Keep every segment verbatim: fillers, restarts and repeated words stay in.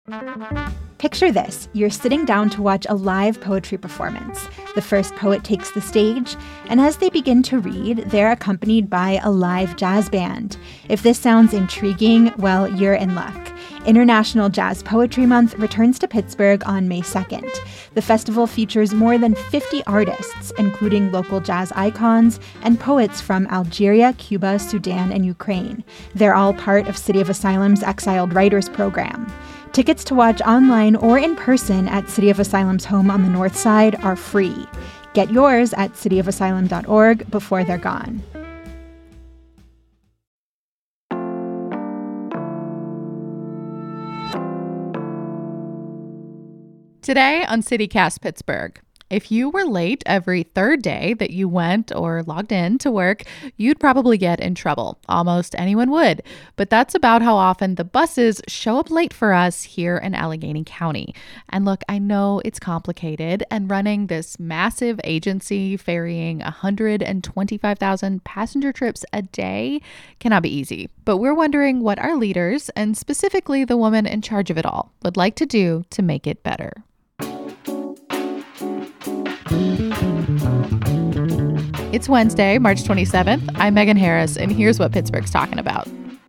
Picture this. You're sitting down to watch a live poetry performance. The first poet takes the stage, and as they begin to read, they're accompanied by a live jazz band. If this sounds intriguing, well, you're in luck. International Jazz Poetry Month returns to Pittsburgh on May second. The festival features more than fifty artists, including local jazz icons and poets from Algeria, Cuba, Sudan, and Ukraine. They're all part of City of Asylum's Exiled Writers Program. Tickets to watch online or in person at City of Asylum's home on the north side are free. Get yours at city of asylum dot org before they're gone. Today on CityCast Pittsburgh, if you were late every third day that you went or logged in to work, you'd probably get in trouble. Almost anyone would. But that's about how often the buses show up late for us here in Allegheny County. And look, I know it's complicated, and running this massive agency ferrying one hundred twenty-five thousand passenger trips a day cannot be easy. But we're wondering what our leaders, and specifically the woman in charge of it all, would like to do to make it better. It's Wednesday, March twenty-seventh. I'm Megan Harris, and here's what Pittsburgh's talking about.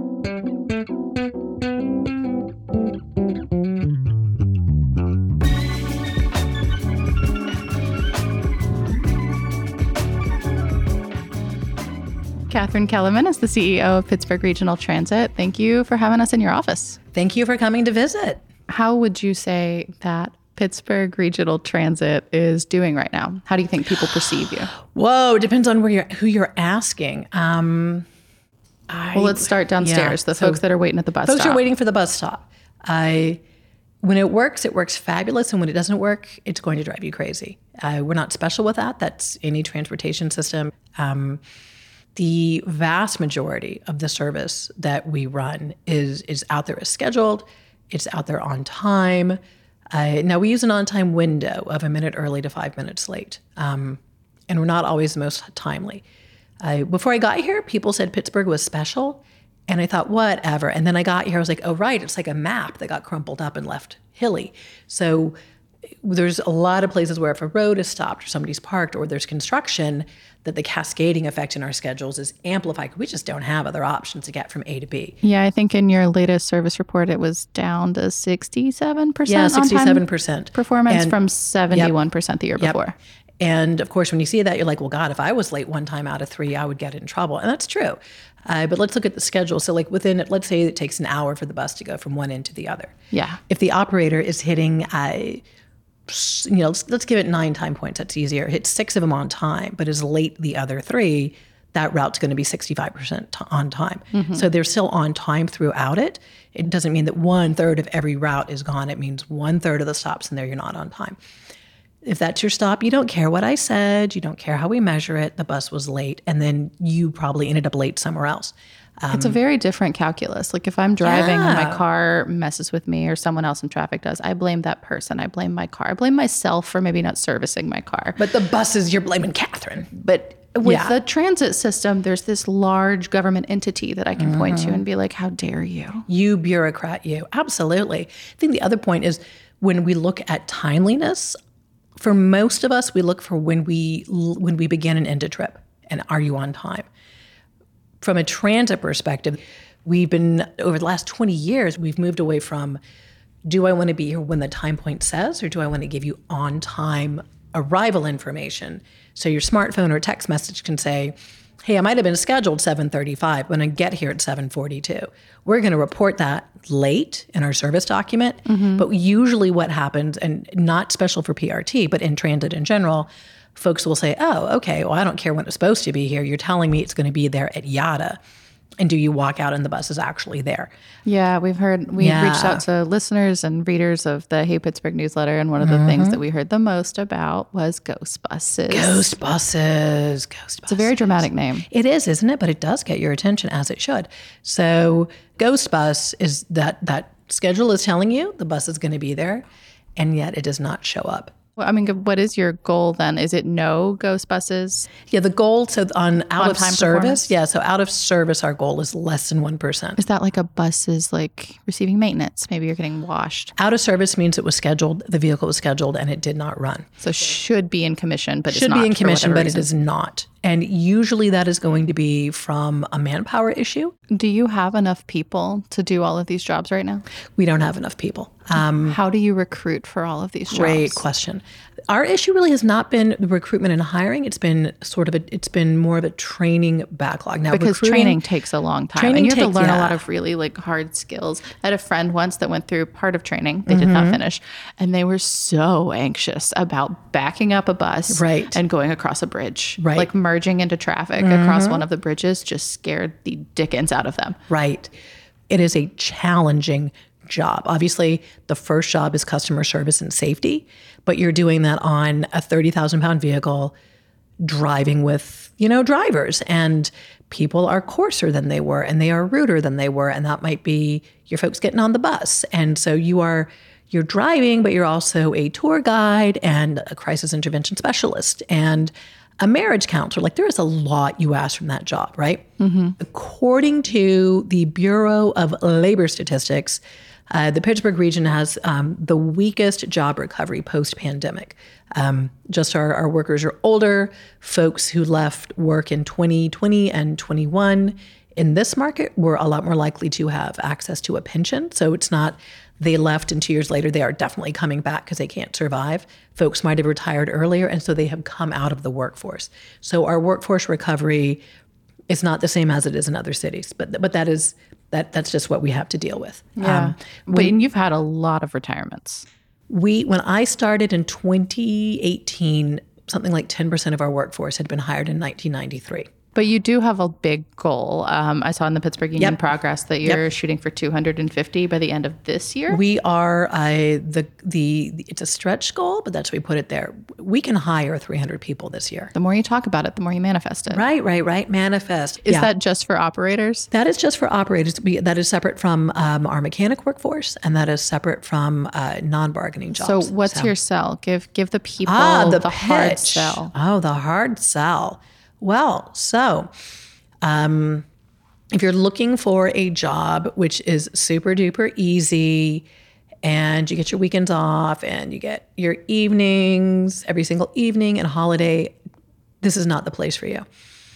Catherine Kellerman is the C E O of Pittsburgh Regional Transit. Thank you for having us in your office. Thank you for coming to visit. How would you say that Pittsburgh Regional Transit is doing right now? How do you think people perceive you? Whoa, depends on where you're, who you're asking. Um, I, well, let's start downstairs. Yeah, the so folks that are waiting at the bus folks stop. Folks are waiting for the bus stop. I, when it works, it works fabulous. And when it doesn't work, it's going to drive you crazy. Uh, we're not special with that. That's any transportation system. Um, the vast majority of the service that we run is, is out there as scheduled. It's out there on time. Uh, now, we use an on-time window of a minute early to five minutes late, um, and we're not always the most timely. Uh, before I got here, people said Pittsburgh was special, and I thought, whatever. And then I got here, I was like, oh, right, it's like a map that got crumpled up and left hilly. So there's a lot of places where if a road is stopped or somebody's parked or there's construction, that the cascading effect in our schedules is amplified. We just don't have other options to get from A to B. Yeah, I think in your latest service report, it was down to sixty-seven percent Yeah, sixty-seven percent. Performance and, from seventy-one percent yep, the year yep. before. And of course, when you see that, you're like, well, God, if I was late one time out of three, I would get in trouble. And that's true. Uh, but let's look at the schedule. So like within, let's say it takes an hour for the bus to go from one end to the other. Yeah. If the operator is hitting uh, you know, let's, let's give it nine time points. That's easier. Hit six of them on time, but is late the other three, that route's going to be sixty-five percent t- on time. Mm-hmm. So they're still on time throughout it. It doesn't mean that one third of every route is gone. It means one third of the stops in there, you're not on time. If that's your stop, you don't care what I said. You don't care how we measure it. The bus was late, and then you probably ended up late somewhere else. Um, it's a very different calculus. Like if I'm driving yeah. and my car messes with me or someone else in traffic does, I blame that person. I blame my car. I blame myself for maybe not servicing my car. But the buses, you're blaming Catherine. But with yeah. the transit system, there's this large government entity that I can mm-hmm. point to and be like, how dare you? You bureaucrat, you. Absolutely. I think the other point is when we look at timeliness, for most of us, we look for when we when we begin and end a trip. And are you on time? From a transit perspective, we've been, over the last twenty years, we've moved away from, do I want to be here when the time point says, or do I want to give you on-time arrival information? So your smartphone or text message can say, hey, I might have been scheduled seven thirty-five, when I get here at seven forty-two. We're going to report that late in our service document, mm-hmm. but usually what happens, and not special for P R T, but in transit in general, folks will say, oh, okay, well, I don't care when it's supposed to be here. You're telling me it's going to be there at yada. And do you walk out and the bus is actually there? Yeah, we've heard, we yeah. reached out to listeners and readers of the Hey Pittsburgh newsletter, and one of the mm-hmm. things that we heard the most about was ghost buses. Ghost buses, ghost buses. It's a very dramatic name. It is, isn't it? But it does get your attention, as it should. So ghost bus is that, that schedule is telling you the bus is going to be there, and yet it does not show up. Well, I mean, what is your goal then? Is it no ghost buses? Yeah, the goal, so on out On of time service, performance? yeah, so out of service, our goal is less than one percent. Is that like a bus is like receiving maintenance? Maybe you're getting washed. Out of service means it was scheduled, the vehicle was scheduled, and it did not run. So should be in commission, but Should it's not be in for commission, whatever but it reason. is not. And usually that is going to be from a manpower issue. Do you have enough people to do all of these jobs right now? We don't have enough people. Um, How do you recruit for all of these jobs? Great question. Our issue really has not been the recruitment and hiring. It's been sort of a, it's been more of a training backlog. Now, Because recruiting- training takes a long time. Training and you have to takes- learn a yeah. lot of really like hard skills. I had a friend once that went through part of training. They did not finish. And they were so anxious about backing up a bus Right. and going across a bridge. Right. Like merging into traffic across one of the bridges just scared the dickens out of them. Right. It is a challenging job. Obviously, the first job is customer service and safety, but you're doing that on a thirty thousand pound vehicle, driving with, you know, drivers, and people are coarser than they were and they are ruder than they were. And that might be your folks getting on the bus. And so you are, you're driving, but you're also a tour guide and a crisis intervention specialist and a marriage counselor. Like there is a lot you ask from that job, right? Mm-hmm. According to the Bureau of Labor Statistics, uh, the Pittsburgh region has um, the weakest job recovery post-pandemic. Um, just our, our workers are older. Folks who left work in twenty twenty and twenty-one in this market were a lot more likely to have access to a pension. So it's not they left and two years later they are definitely coming back because they can't survive. Folks might have retired earlier, and so they have come out of the workforce. So our workforce recovery is not the same as it is in other cities, but but that is that that's just what we have to deal with. Yeah. Um, but and you've had a lot of retirements. we when I started in twenty eighteen, something like ten percent of our workforce had been hired in nineteen ninety-three. But you do have a big goal. Um, I saw in the Pittsburgh Union Yep. Progress that you're shooting for two hundred fifty by the end of this year. We are uh, the the it's a stretch goal, but that's what we put it there. We can hire three hundred people this year. The more you talk about it, the more you manifest it. Right, right, right. Manifest. Is Yeah. that just for operators? That is just for operators. We, that is separate from um, our mechanic workforce, and that is separate from uh, non-bargaining jobs. So what's your sell? Give give the people ah the, the hard pitch. sell. Oh, the hard sell. Well, so um, if you're looking for a job which is super duper easy, and you get your weekends off, and you get your evenings every single evening and holiday, this is not the place for you.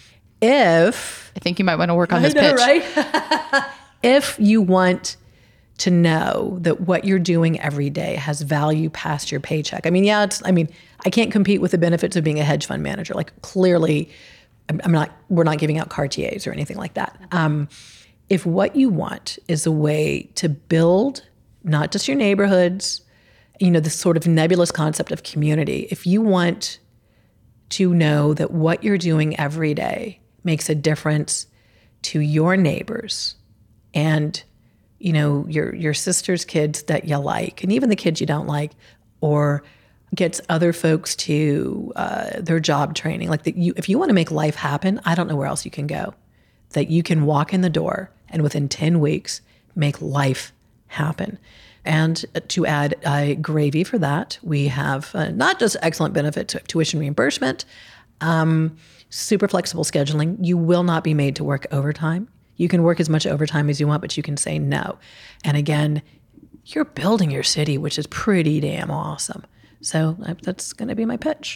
If I think you might want to work on this I know, pitch. right? If you want to know that what you're doing every day has value past your paycheck. I mean, yeah, it's, I mean, I can't compete with the benefits of being a hedge fund manager. Like clearly, I'm, I'm not, we're not giving out Cartiers or anything like that. Um, if what you want is a way to build not just your neighborhoods, you know, this sort of nebulous concept of community, if you want to know that what you're doing every day makes a difference to your neighbors and, you know, your your sister's kids that you like, and even the kids you don't like, or gets other folks to uh, their job training. Like that, you, if you want to make life happen, I don't know where else you can go. That you can walk in the door and within ten weeks make life happen. And to add uh, gravy for that, we have uh, not just excellent benefits of tuition reimbursement, um, super flexible scheduling. You will not be made to work overtime. You can work as much overtime as you want, but you can say no. And again, you're building your city, which is pretty damn awesome. So uh, that's going to be my pitch.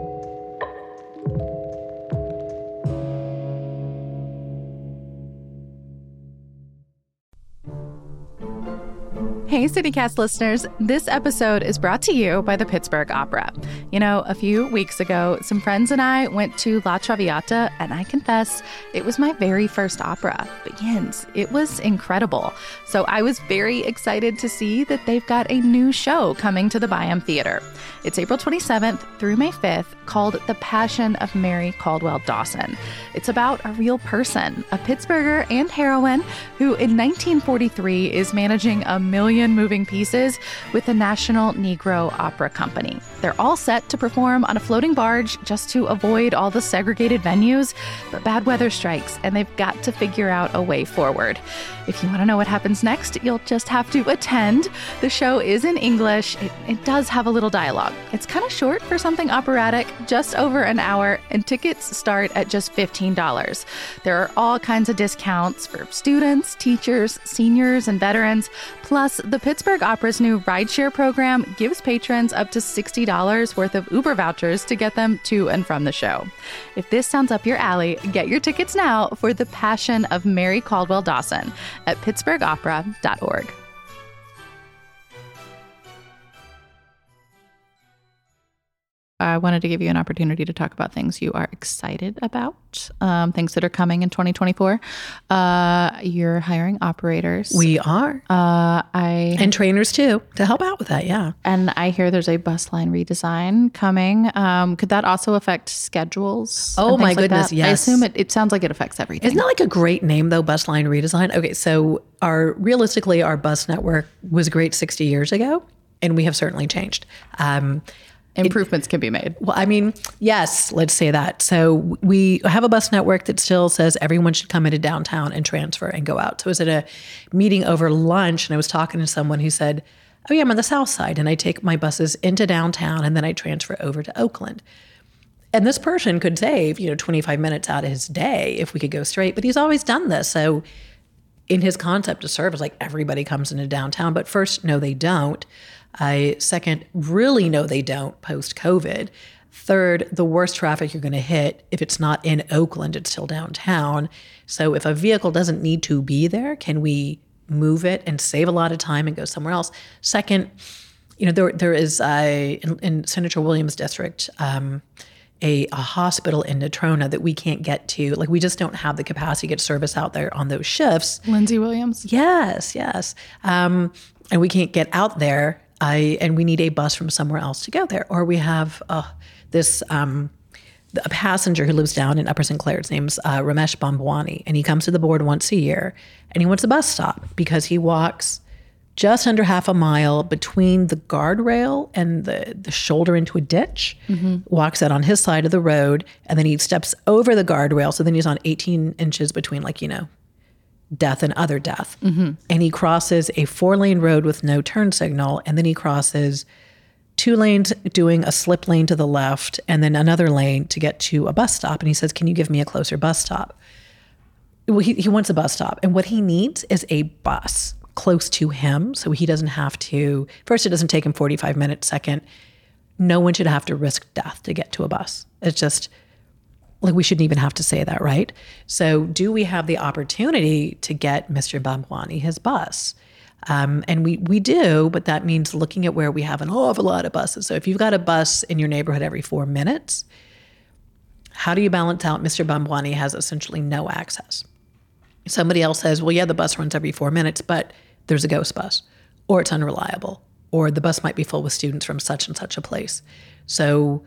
Hey, CityCast listeners. This episode is brought to you by the Pittsburgh Opera. You know, a few weeks ago, some friends and I went to La Traviata, and I confess, it was my very first opera. But Jens, it was incredible. So I was very excited to see that they've got a new show coming to the Byham Theater. It's April twenty-seventh through May fifth, called The Passion of Mary Caldwell Dawson. It's about a real person, a Pittsburgher and heroine, who in nineteen forty-three is managing a million and moving pieces with the National Negro Opera Company. They're all set to perform on a floating barge just to avoid all the segregated venues, but bad weather strikes, and they've got to figure out a way forward. If you want to know what happens next, you'll just have to attend. The show is in English. It, it does have a little dialogue. It's kind of short for something operatic, just over an hour, and tickets start at just fifteen dollars. There are all kinds of discounts for students, teachers, seniors, and veterans. Plus, the Pittsburgh Opera's new rideshare program gives patrons up to sixty dollars worth of Uber vouchers to get them to and from the show. If this sounds up your alley, get your tickets now for The Passion of Mary Caldwell Dawson at pittsburgh opera dot org. I wanted to give you an opportunity to talk about things you are excited about, um, things that are coming in twenty twenty-four. Uh, you're hiring operators. We are. Uh, I and trainers too, to help out with that, yeah. And I hear there's a bus line redesign coming. Um, could that also affect schedules? Oh my goodness, that? yes. I assume it, it sounds like it affects everything. Isn't that like a great name though, bus line redesign? Okay, so our realistically, our bus network was great sixty years ago, and we have certainly changed. Um, Improvements it, can be made. Well, I mean, yes, let's say that. So we have a bus network that still says everyone should come into downtown and transfer and go out. So I was at a meeting over lunch and I was talking to someone who said, oh yeah, I'm on the south side and I take my buses into downtown and then I transfer over to Oakland. And this person could save, you know, twenty-five minutes out of his day if we could go straight, but he's always done this. So in his concept of service, like everybody comes into downtown, but first, no, they don't. I second, really no, they don't post-COVID. Third, the worst traffic you're going to hit, if it's not in Oakland, it's still downtown. So if a vehicle doesn't need to be there, can we move it and save a lot of time and go somewhere else? Second, you know, there there is a, in, in Senator Williams' district, um, a, a hospital in Natrona that we can't get to. Like we just don't have the capacity to get service out there on those shifts. Lindsay Williams? Yes, yes. Um, and we can't get out there. I, and we need a bus from somewhere else to go there. Or we have uh, this, um, a passenger who lives down in Upper Saint Clair. His name's uh, Ramesh Bambwani. And he comes to the board once a year and he wants a bus stop because he walks just under half a mile between the guardrail and the, the shoulder into a ditch, mm-hmm. walks out on his side of the road, and then he steps over the guardrail. So then he's on eighteen inches between, like, you know, death and other death. Mm-hmm. And he crosses a four lane road with no turn signal. And then he crosses two lanes doing a slip lane to the left and then another lane to get to a bus stop. And he says, can you give me a closer bus stop? Well, he, he wants a bus stop. And what he needs is a bus close to him. So he doesn't have to, first, it doesn't take him forty-five minutes. Second, no one should have to risk death to get to a bus. It's just, like, we shouldn't even have to say that, right? So do we have the opportunity to get Mister Bambwani his bus? Um, and we we do, but that means looking at where we have an awful lot of buses. So if you've got a bus in your neighborhood every four minutes, how do you balance out Mister Bambwani has essentially no access? Somebody else says, well, yeah, the bus runs every four minutes, but there's a ghost bus, or it's unreliable, or the bus might be full with students from such and such a place. So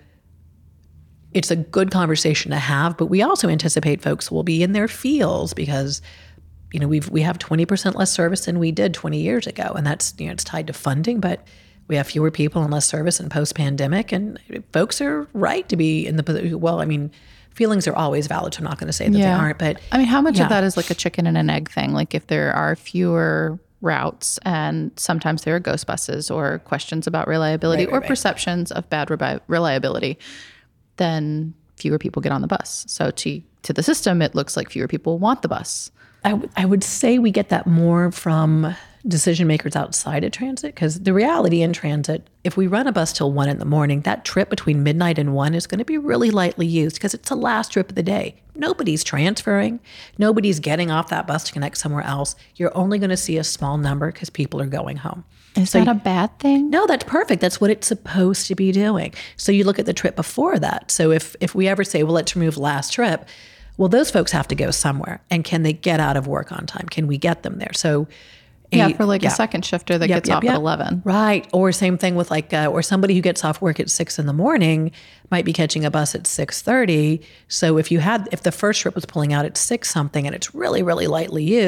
it's a good conversation to have, but we also anticipate folks will be in their fields because, you know, we've, we have twenty percent less service than we did twenty years ago. And that's, you know, it's tied to funding, but we have fewer people and less service in post-pandemic. And folks are right to be in the, well, I mean, feelings are always valid. So I'm not going to say that yeah. they aren't, but I mean, how much yeah. of that is like a chicken and an egg thing? Like if there are fewer routes and sometimes there are ghost buses or questions about reliability right, right, or right. perceptions of bad re- reliability, then fewer people get on the bus. So to to the system, it looks like fewer people want the bus. I, w- I would say we get that more from decision makers outside of transit, because the reality in transit, if we run a bus till one in the morning, that trip between midnight and one is going to be really lightly used because it's the last trip of the day. Nobody's transferring. Nobody's getting off that bus to connect somewhere else. You're only going to see a small number because people are going home. Is so that a bad thing? No, that's perfect. That's what it's supposed to be doing. So you look at the trip before that. So if if we ever say, well, let's remove last trip, well, those folks have to go somewhere. And can they get out of work on time? Can we get them there? So a, yeah, for like yeah. a second shifter that yep, gets yep, off yep. at eleven. Right. Or same thing with like, uh, or somebody who gets off work at six in the morning might be catching a bus at six thirty. So if you had, if the first trip was pulling out at six something and it's really, really lightly used,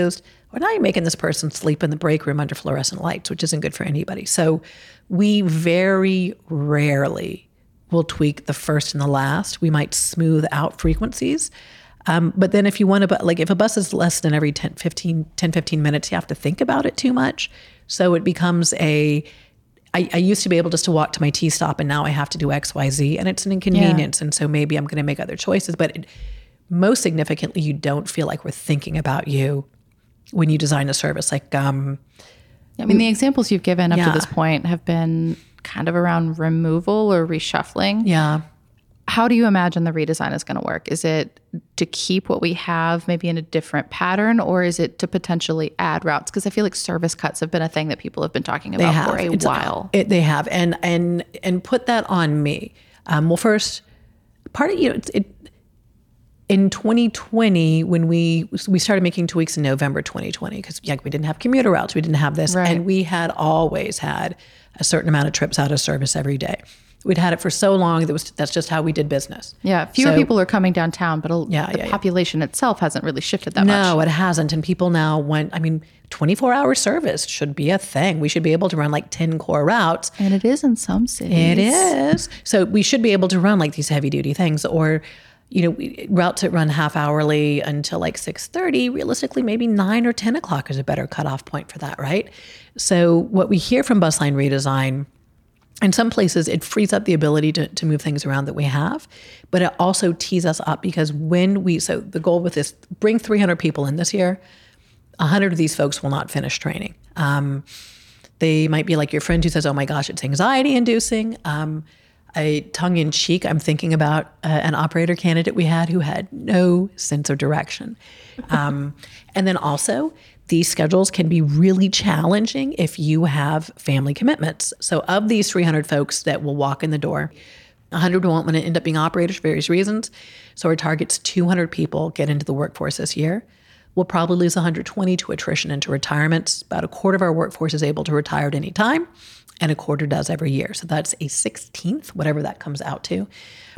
Or now you're making this person sleep in the break room under fluorescent lights, which isn't good for anybody. So we very rarely will tweak the first and the last. We might smooth out frequencies. Um, but then if you want to, like if a bus is less than every ten, fifteen, ten, fifteen minutes, you have to think about it too much. So it becomes a, I, I used to be able just to walk to my T stop and now I have to do X, Y, Z, and it's an inconvenience. Yeah. And so maybe I'm going to make other choices, but it, most significantly, you don't feel like we're thinking about you when you design a service. Like, um, I mean, the examples you've given up yeah. to this point have been kind of around removal or reshuffling. Yeah. How do you imagine the redesign is going to work? Is it to keep what we have maybe in a different pattern, or is it to potentially add routes? Because I feel like service cuts have been a thing that people have been talking about have. for a it's while. A, it, they have, and and and put that on me. Um, well, first, part of you know, it, it in twenty twenty when we we started making tweaks in November twenty twenty because yeah, we didn't have commuter routes, we didn't have this, right. and we had always had a certain amount of trips out of service every day. We'd had it for so long that was that's just how we did business. Yeah, fewer so, people are coming downtown, but a, yeah, the yeah, population yeah. itself hasn't really shifted that no, much. No, it hasn't. And people now want, I mean, twenty-four hour service should be a thing. We should be able to run like ten core routes. And it is in some cities. It is. So we should be able to run like these heavy duty things, or, you know, routes that run half hourly until like six thirty. Realistically, maybe nine or ten o'clock is a better cutoff point for that, right? So what we hear from Busline Redesign, in some places, it frees up the ability to, to move things around that we have, but it also tees us up because when we, so the goal with this, bring three hundred people in this year, one hundred of these folks will not finish training. Um, they might be like your friend who says, oh my gosh, it's anxiety inducing. Um, a tongue in cheek, I'm thinking about uh, an operator candidate we had who had no sense of direction. Um, and then also, these schedules can be really challenging if you have family commitments. So of these three hundred folks that will walk in the door, one hundred won't want to end up being operators for various reasons. So our target's two hundred people get into the workforce this year. We'll probably lose one hundred twenty to attrition and to retirements. About a quarter of our workforce is able to retire at any time, and a quarter does every year. So that's a sixteenth, whatever that comes out to.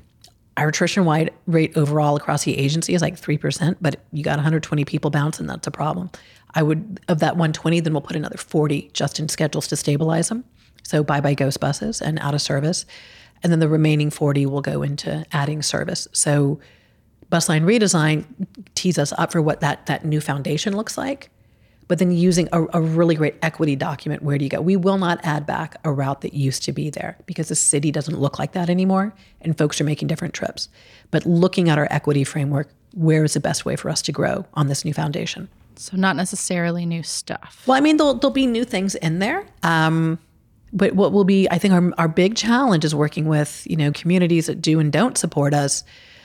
Our attrition wide rate overall across the agency is like three percent, but you got one hundred twenty people bouncing, that's a problem. I would, of that one hundred twenty, then we'll put another forty just in schedules to stabilize them. So bye-bye ghost buses and out of service. And then the remaining forty will go into adding service. So Busline Redesign tees us up for what that, that new foundation looks like, but then using a, a really great equity document, where do you go? We will not add back a route that used to be there because the city doesn't look like that anymore and folks are making different trips. But looking at our equity framework, where is the best way for us to grow on this new foundation? So not necessarily new stuff. Well, I mean, there'll, there'll be new things in there. Um, but what will be, I think our, our big challenge is working with, you know, communities that do and don't support us.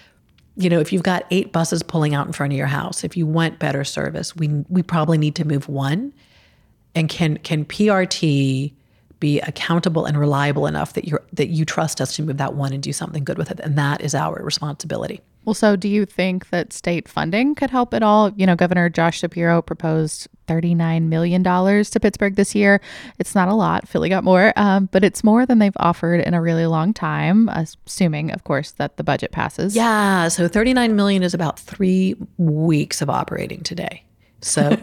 You know, if you've got eight buses pulling out in front of your house, if you want better service, we we probably need to move one. And can can P R T be accountable and reliable enough that you that you trust us to move that one and do something good with it? And that is our responsibility. Well, so do you think that state funding could help at all? You know, Governor Josh Shapiro proposed thirty-nine million dollars to Pittsburgh this year. It's not a lot. Philly got more, um, but it's more than they've offered in a really long time, assuming, of course, that the budget passes. Yeah, so thirty-nine million dollars is about three weeks of operating today. So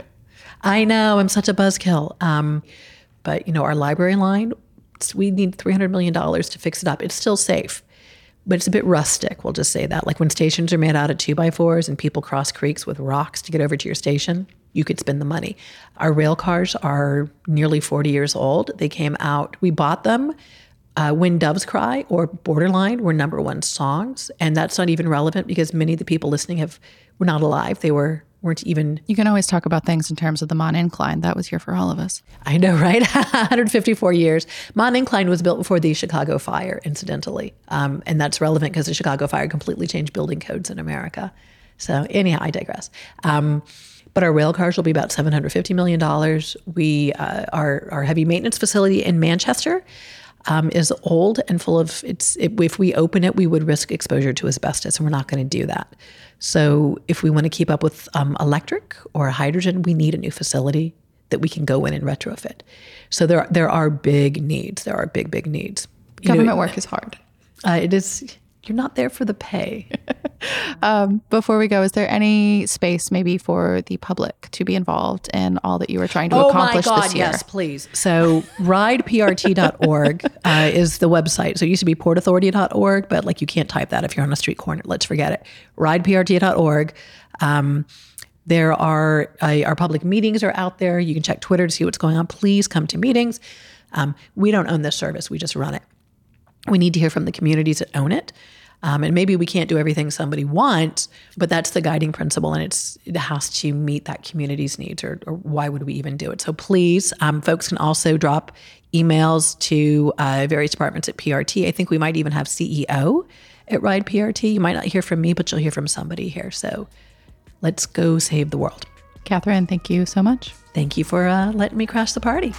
I know I'm such a buzzkill. Um, but, you know, our library line, we need three hundred million dollars to fix it up. It's still safe. But it's a bit rustic, we'll just say that. Like when stations are made out of two by fours and people cross creeks with rocks to get over to your station, you could spend the money. Our rail cars are nearly forty years old. They came out, we bought them. Uh, When Doves Cry or Borderline were number one songs. And that's not even relevant because many of the people listening have were not alive. They were, weren't even... You can always talk about things in terms of the Mon Incline. That was here for all of us. I know, right? one hundred fifty-four years. Mon Incline was built before the Chicago Fire, incidentally. Um, and that's relevant because the Chicago Fire completely changed building codes in America. So anyhow, I digress. Um, but our rail cars will be about seven hundred fifty million dollars. We, uh, our, our heavy maintenance facility in Manchester um, is old and full of, it's. It, if we open it, we would risk exposure to asbestos, and we're not going to do that. So if we want to keep up with um, electric or hydrogen, we need a new facility that we can go in and retrofit. So there, there are big needs. There are big, big needs. You Government know, work is hard. Uh, it is. You're not there for the pay. um, before we go, is there any space maybe for the public to be involved in all that you are trying to oh accomplish my God, this year? Yes, please. So ride P R T dot org uh, is the website. So it used to be port authority dot org, but like you can't type that if you're on a street corner. Let's forget it. ride P R T dot org. Um, there are, uh, our public meetings are out there. You can check Twitter to see what's going on. Please come to meetings. Um, we don't own this service. We just run it. We need to hear from the communities that own it. Um, and maybe we can't do everything somebody wants, but that's the guiding principle, and it's it has to meet that community's needs, or, or why would we even do it? So please, um, folks can also drop emails to uh, various departments at P R T. I think we might even have C E O at Ride P R T. You might not hear from me, but you'll hear from somebody here. So let's go save the world. Catherine, thank you so much. Thank you for uh, letting me crash the party.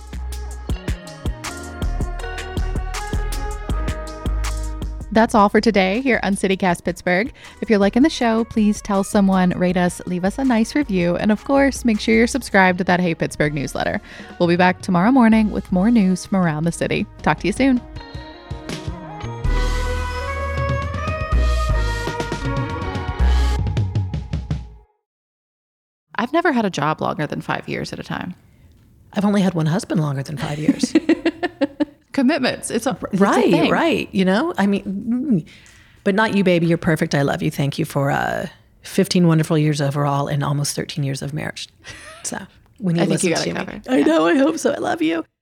That's all for today here on CityCast Pittsburgh. If you're liking the show, please tell someone, rate us, leave us a nice review, and of course, make sure you're subscribed to that Hey Pittsburgh newsletter. We'll be back tomorrow morning with more news from around the city. Talk to you soon. I've never had a job longer than five years at a time. I've only had one husband longer than five years. Commitments. It's a it's right, a thing. right. You know, I mean, mm, but not you, baby. You're perfect. I love you. Thank you for uh, fifteen wonderful years overall and almost thirteen years of marriage. So when you I think listen you got to it me, covered. I Yeah. know. I hope so. I love you.